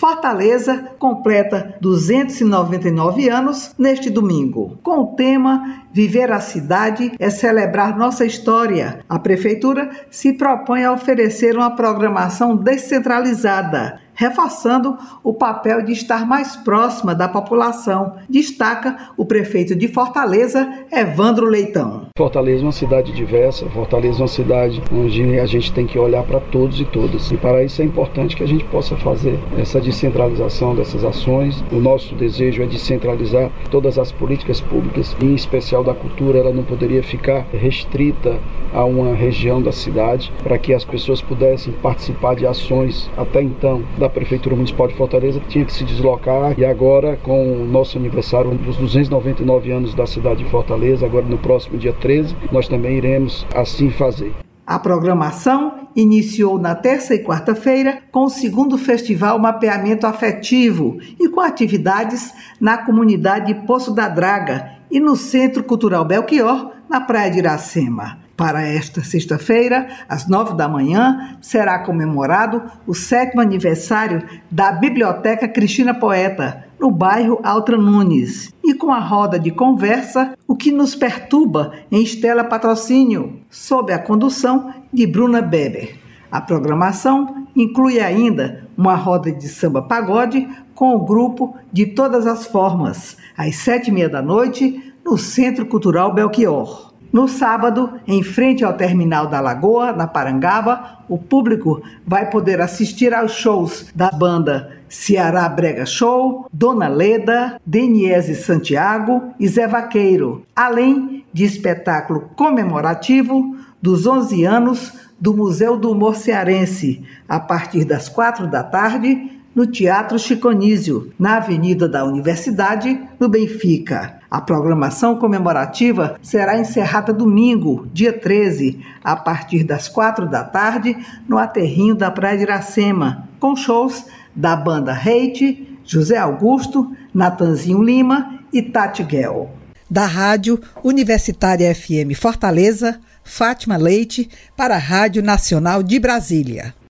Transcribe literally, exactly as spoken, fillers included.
Fortaleza completa duzentos e noventa e nove anos neste domingo. Com o tema Viver a Cidade é celebrar nossa história. A Prefeitura se propõe a oferecer uma programação descentralizada, reforçando o papel de estar mais próxima da população, destaca o prefeito de Fortaleza, Evandro Leitão. Fortaleza é uma cidade diversa, Fortaleza é uma cidade onde a gente tem que olhar para todos e todas. E para isso é importante que a gente possa fazer essa descentralização dessas ações. O nosso desejo é descentralizar todas as políticas públicas, em especial da cultura. Ela não poderia ficar restrita a uma região da cidade, para que as pessoas pudessem participar de ações até então da Prefeitura Municipal de Fortaleza, que tinha que se deslocar, e agora com o nosso aniversário dos duzentos e noventa e nove anos da cidade de Fortaleza, agora no próximo dia treze, nós também iremos assim fazer. A programação iniciou na terça e quarta-feira com o segundo Festival Mapeamento Afetivo e com atividades na comunidade Poço da Draga e no Centro Cultural Belchior, na Praia de Iracema. Para esta sexta-feira, às nove da manhã, será comemorado o sétimo aniversário da Biblioteca Cristina Poeta, no bairro Altra Nunes. E com a roda de conversa, o que nos perturba em Estela Patrocínio, sob a condução de Bruna Beber. A programação inclui ainda uma roda de samba-pagode com o grupo De Todas as Formas, às sete e meia da noite, no Centro Cultural Belchior. No sábado, em frente ao Terminal da Lagoa, na Parangaba, o público vai poder assistir aos shows da banda Ceará Brega Show, Dona Leda, Deniese Santiago e Zé Vaqueiro, além de espetáculo comemorativo dos onze anos do Museu do Humor Cearense, a partir das quatro da tarde, no Teatro Chico Anísio, na Avenida da Universidade, no Benfica. A programação comemorativa será encerrada domingo, dia treze, a partir das quatro da tarde, no aterrinho da Praia de Iracema, com shows da banda Hate, José Augusto, Natanzinho Lima e Tati Guel. Da Rádio Universitária F M Fortaleza, Fátima Leite, para a Rádio Nacional de Brasília.